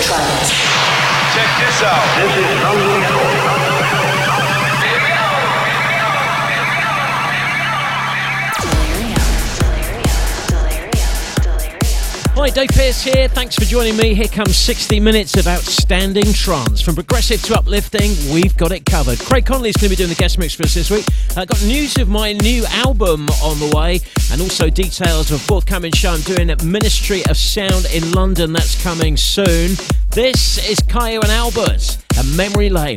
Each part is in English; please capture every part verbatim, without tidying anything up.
trance. Check this out. This is unusual. Hi, Dave Pearce here. Thanks for joining me. Here comes sixty minutes of outstanding trance. From progressive to uplifting, we've got it covered. Craig Connolly's going to be doing the guest mix for us this week. Uh, got news of my new album on the way, and also details of a forthcoming show I'm doing at Ministry of Sound in London. That's coming soon. This is Kyau and Albert at Memory Lane.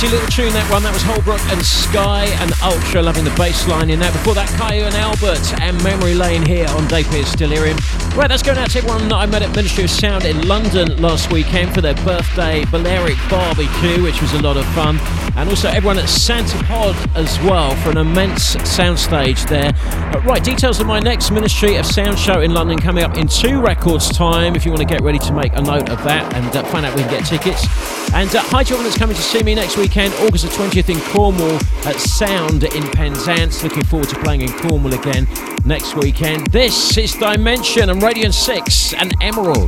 Catchy little tune, that one. That was Holbrook and Sky and Ultra, loving the bass line in that. Before that, Caillou and Albert and Memory Lane here on Day Pierce Delirium. Right, that's going out to everyone that I met at Ministry of Sound in London last weekend for their birthday Balearic barbecue, which was a lot of fun. And also everyone at Santa Pod as well for an immense soundstage there. But right, details of my next Ministry of Sound show in London coming up in two records time, if you want to get ready to make a note of that and uh, find out where you can get tickets. And uh, hi to everyone that's coming to see me next weekend, August the twentieth in Cornwall at Sound in Penzance. Looking forward to playing in Cornwall again next weekend. This is Dimension and Radiant six and Emerald.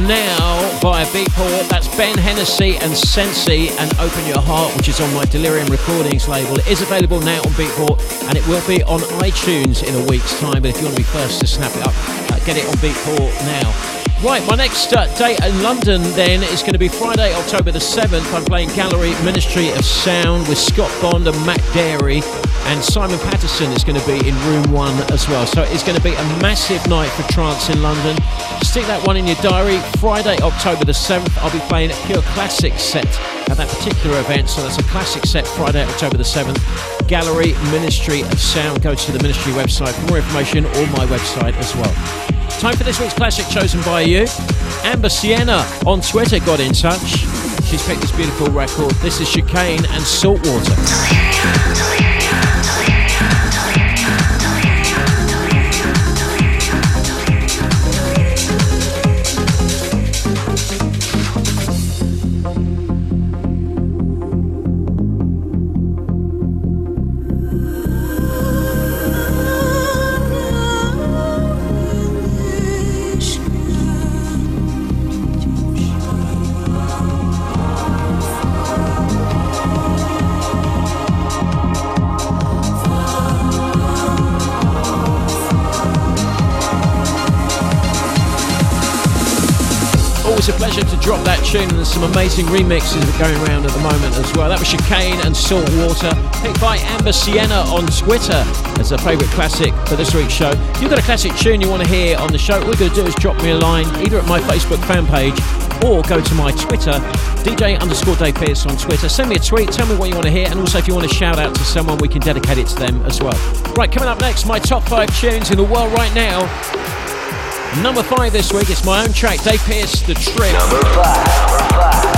now via Beatport. That's Ben Hennessy and Sensi and Open Your Heart, which is on my Delirium Recordings label. It is available now on Beatport, and it will be on iTunes in a week's time. But if you want to be first to snap it up, uh, get it on Beatport now. Right, my next uh, date in London then is going to be Friday, October the seventh. I'm playing Gallery Ministry of Sound with Scott Bond and Matt Darey, and Simon Patterson is going to be in room one as well. So it's going to be a massive night for trance in London. Stick that one in your diary. Friday, October the seventh, I'll be playing a Pure Classic set at that particular event. So that's a classic set, Friday, October the seventh. Gallery Ministry of Sound. Go to the Ministry website for more information, or my website as well. Time for this week's classic chosen by you. Amber Sienna on Twitter got in touch. She's picked this beautiful record. This is Chicane and Saltwater. Delirium, delirium, delirium, It's a pleasure to drop that tune, and there's some amazing remixes going around at the moment as well. That was Chicane and Saltwater, picked by Amber Sienna on Twitter as a favourite classic for this week's show. If you've got a classic tune you want to hear on the show, all you've got to do is drop me a line either at my Facebook fan page or go to my Twitter, D J underscore Dave Pearce on Twitter. Send me a tweet, tell me what you want to hear, and also if you want to shout out to someone, we can dedicate it to them as well. Right, coming up next, my top five tunes in the world right now. Number five this week, it's my own track, Dave Pearce, The Trip. Number five. Number five.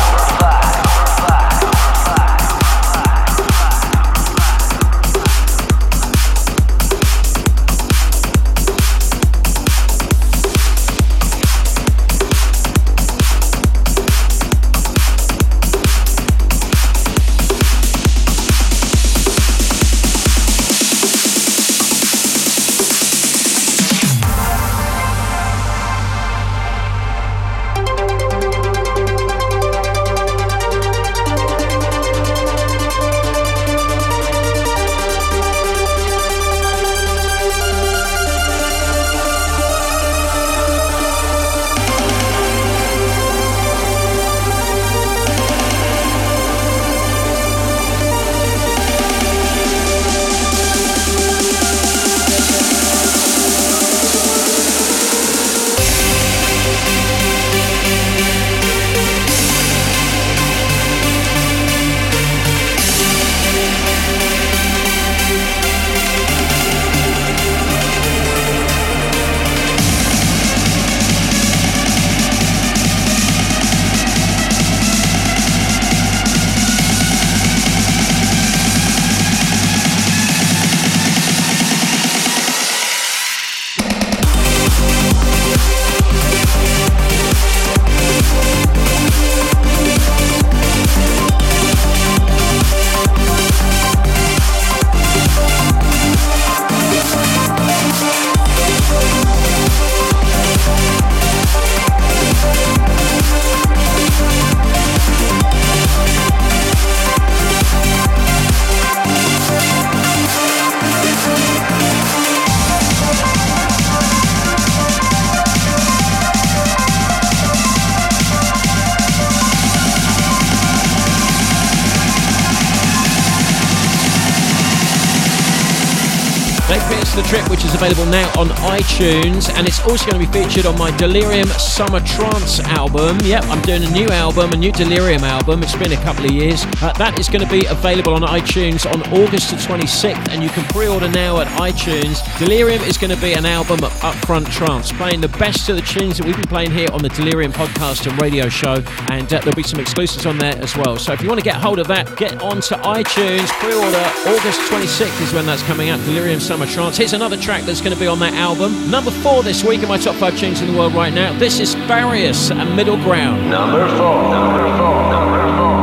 The Trip, which is available now on iTunes, and it's also going to be featured on my Delirium Summer Trance album. Yep, I'm doing a new album, a new Delirium album. It's been a couple of years. Uh, that is going to be available on iTunes on August the twenty-sixth, and you can pre-order now at iTunes. Delirium is going to be an album of upfront trance, playing the best of the tunes that we've been playing here on the Delirium podcast and radio show, and uh, there'll be some exclusives on there as well. So if you want to get hold of that, get onto iTunes, pre-order. August twenty-sixth is when that's coming out, Delirium Summer Trance. Here's another track that's going to be on that album. Number four this week in my top five tunes in the world right now. This is Farius and Middle Ground. Number four. Number four. Number four.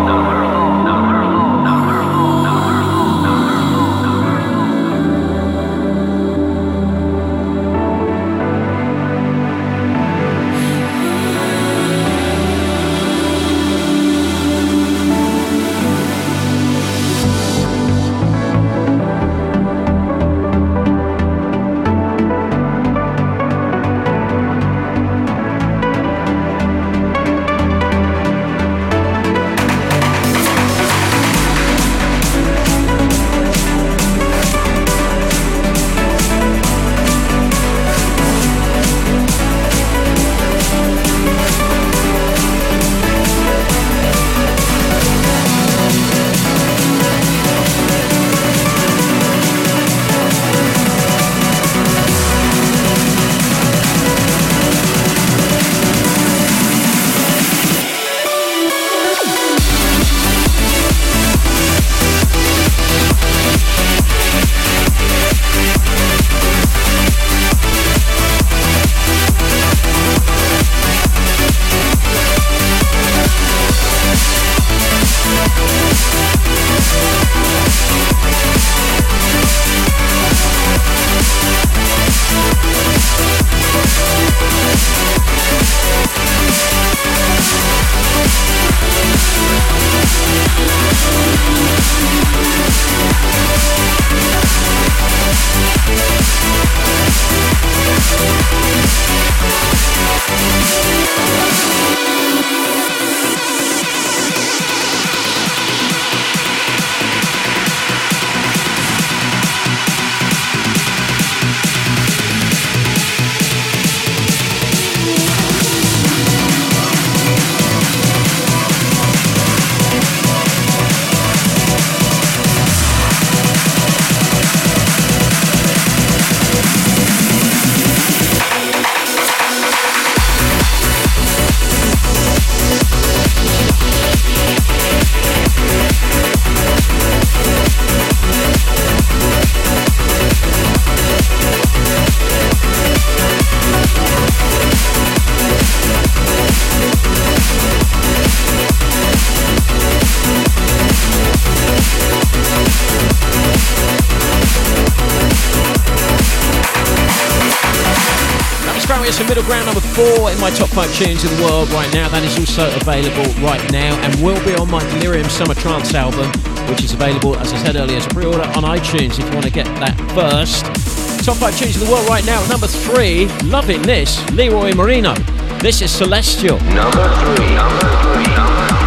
Listen, Middle Ground number four in my top five tunes in the world right now. That is also available right now and will be on my Delirium Summer Trance album, which is available, as I said earlier, as a pre-order on iTunes if you want to get that first. Top five tunes in the world right now. At number three, loving this, Leroy Marino. This is Celestial. Number three. Number three. Number three.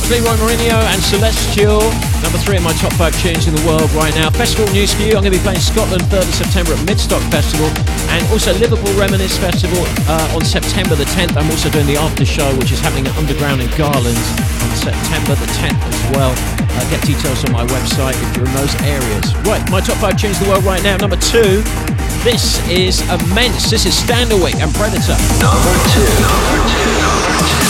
Leroy Mourinho and Celestial. Number three in my top five tunes in the world right now. Festival news for you. I'm going to be playing Scotland third of September at Midstock Festival and also Liverpool Reminisce Festival uh, on September the tenth. I'm also doing the after show, which is happening at Underground in Garland on September the tenth as well. Uh, get details on my website if you're in those areas. Right, my top five tunes in the world right now. Number two, this is immense. This is Standerwick and Predator. Number two. Number two. Number two.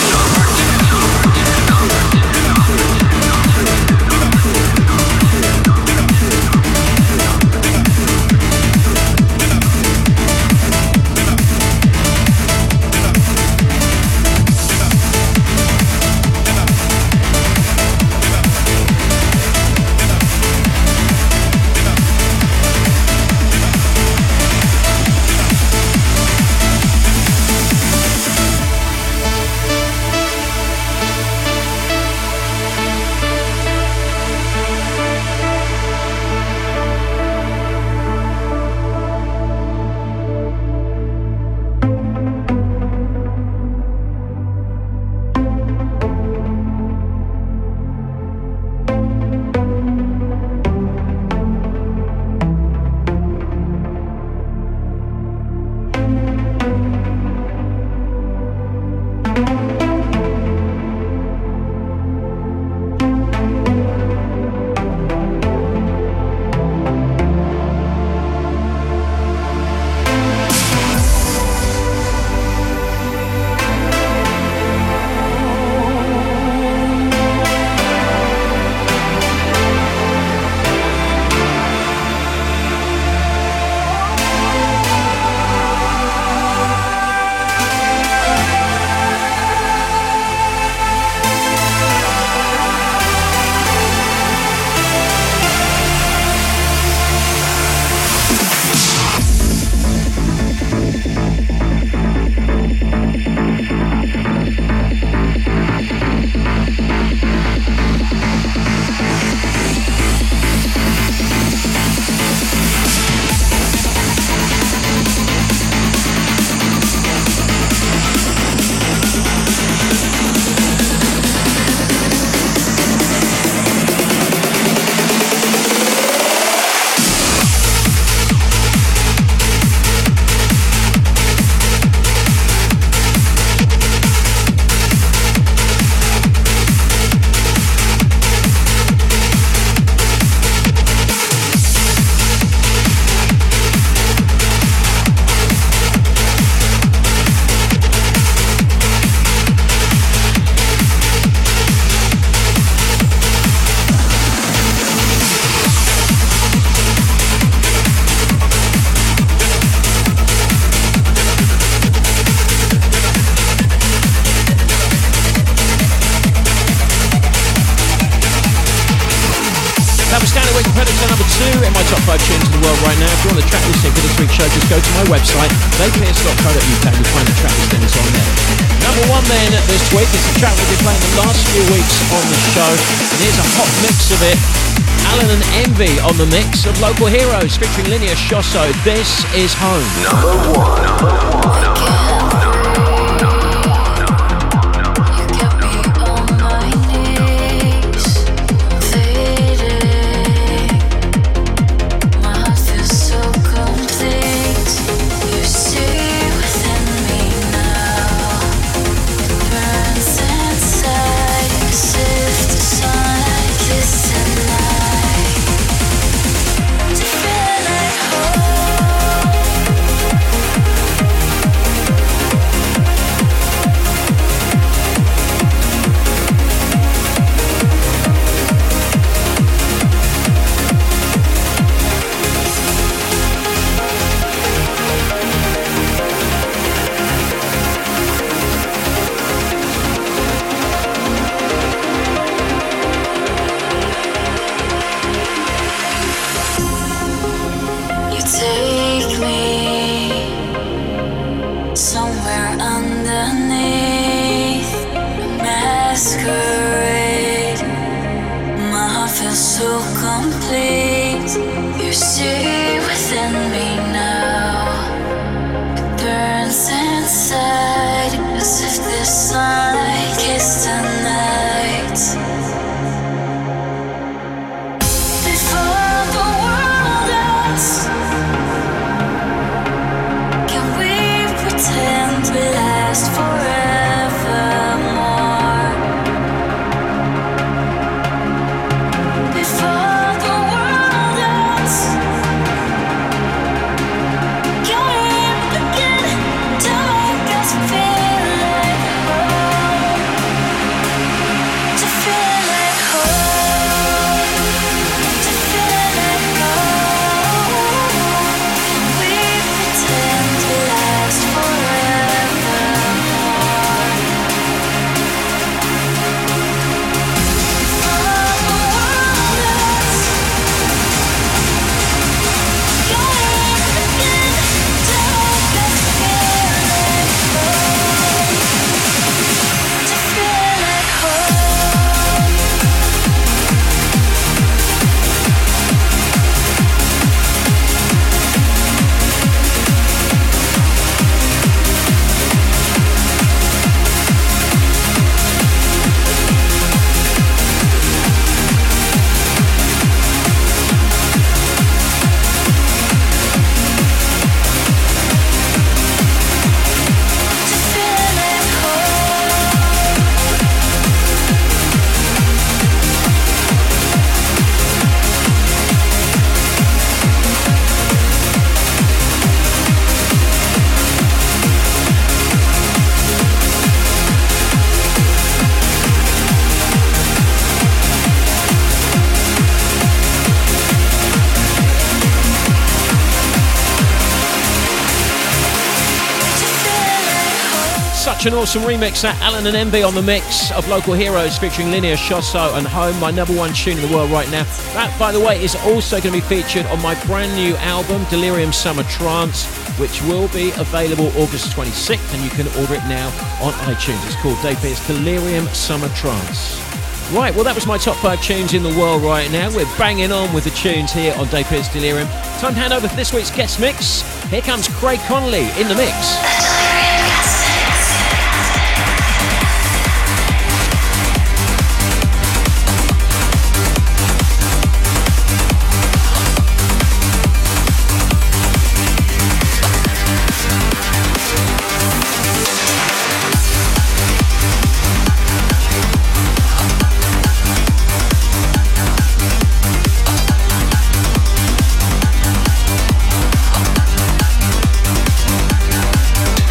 My website, dave pearce dot co dot uk, you'll find the track listings on there. Number one then this week is the track we've been playing the last few weeks on the show, and here's a hot mix of it. Alan and Envy on the mix of Local Heroes featuring Linear Shosso. This is Home. Number one. Number one. Number one. As if the sun kissed the night. Such an awesome remix, that Alan and Envy on the mix of Local Heroes featuring Linear, Shosso and Home, my number one tune in the world right now. That, by the way, is also going to be featured on my brand new album, Delirium Summer Trance, which will be available August twenty-sixth, and you can order it now on iTunes. It's called Dave Pearce Delirium Summer Trance. Right, well, that was my top five tunes in the world right now. We're banging on with the tunes here on Dave Pearce Delirium. Time to hand over for this week's guest mix. Here comes Craig Connolly in the mix. Delirium.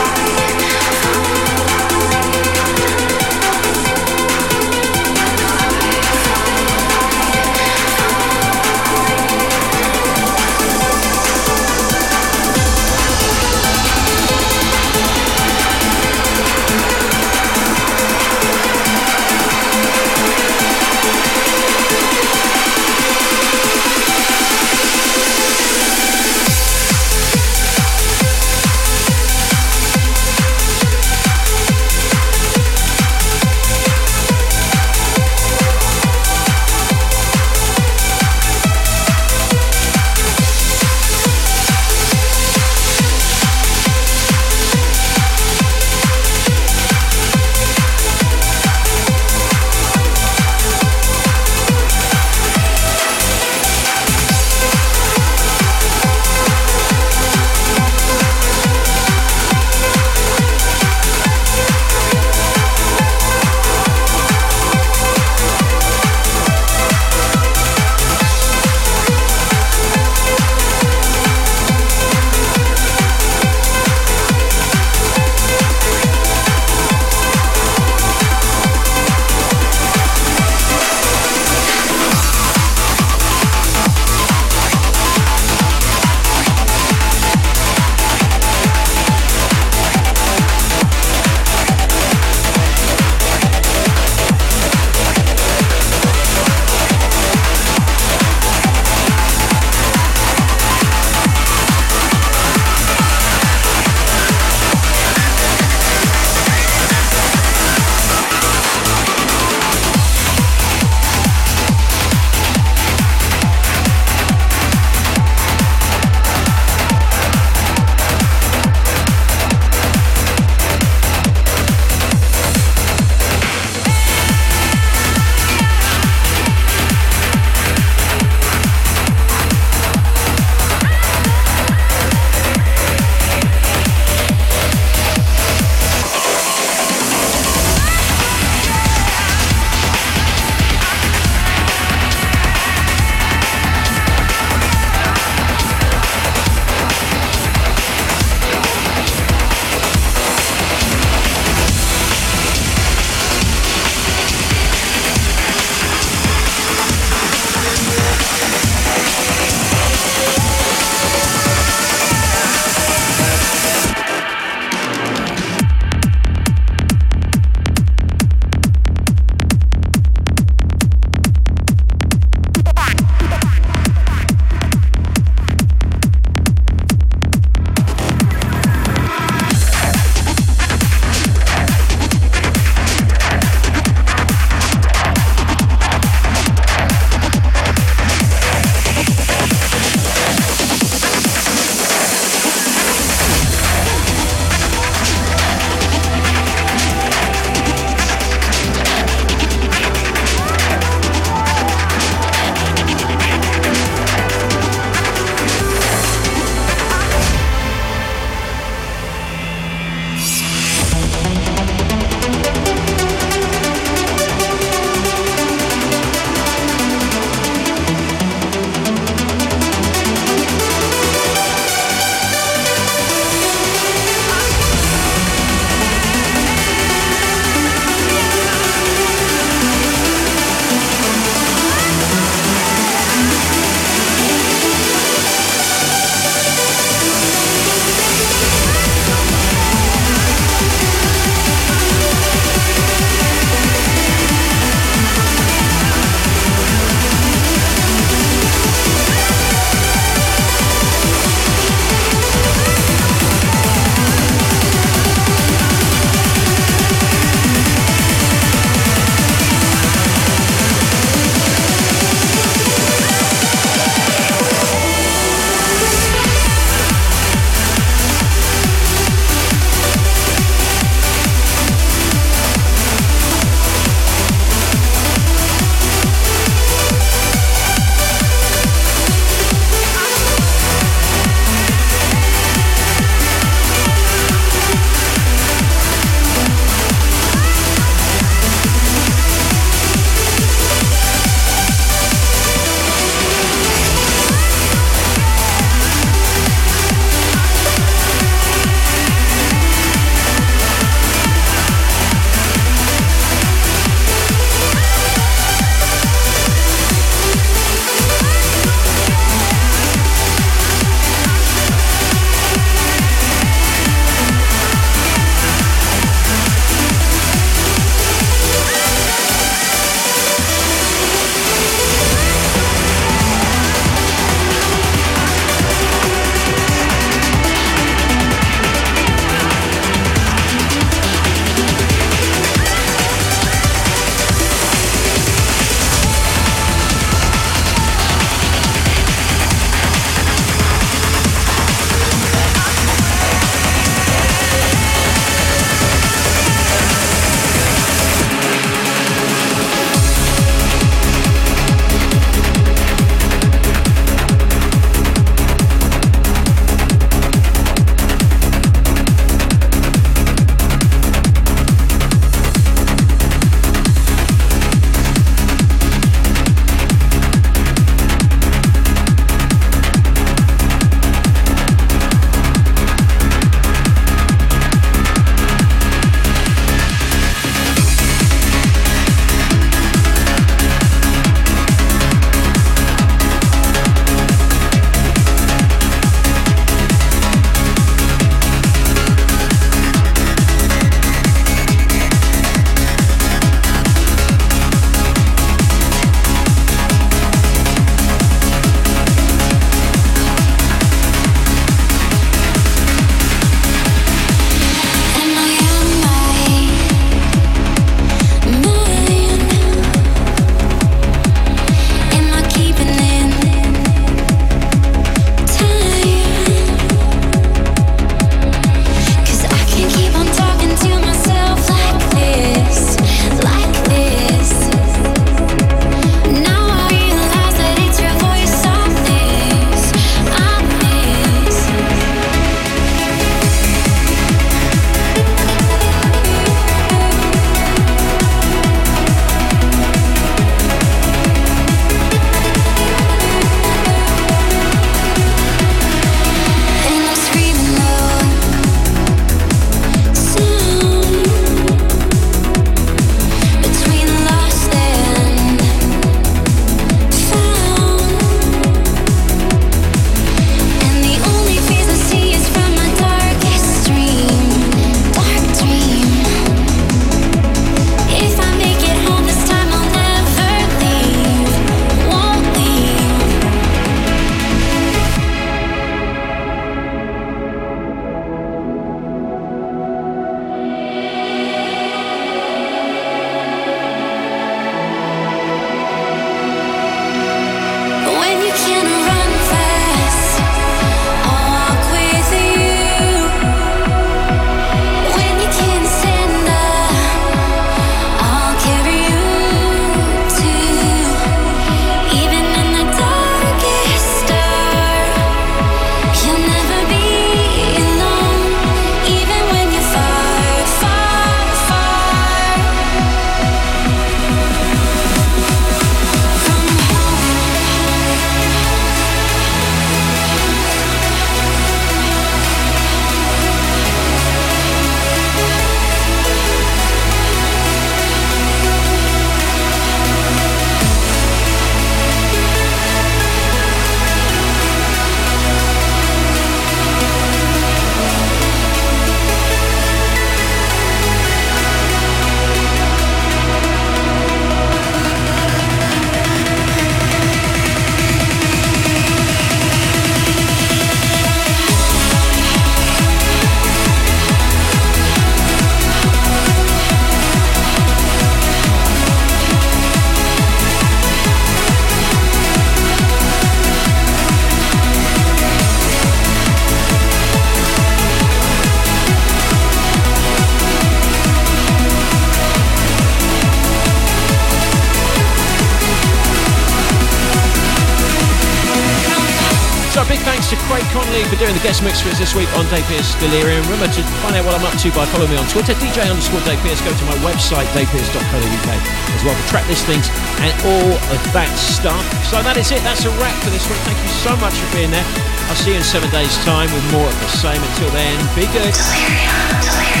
big thanks to Craig Connolly for doing the guest mix for us this week on Dave Pearce Delirium. Remember to find out what I'm up to by following me on Twitter, D J underscore Dave Pearce. Go to my website, dave pearce dot co dot uk, as well for track listings and all of that stuff. So that is it. That's a wrap for this week. Thank you so much for being there. I'll see you in seven days' time with more of the same. Until then, be good. Delirium, delirium.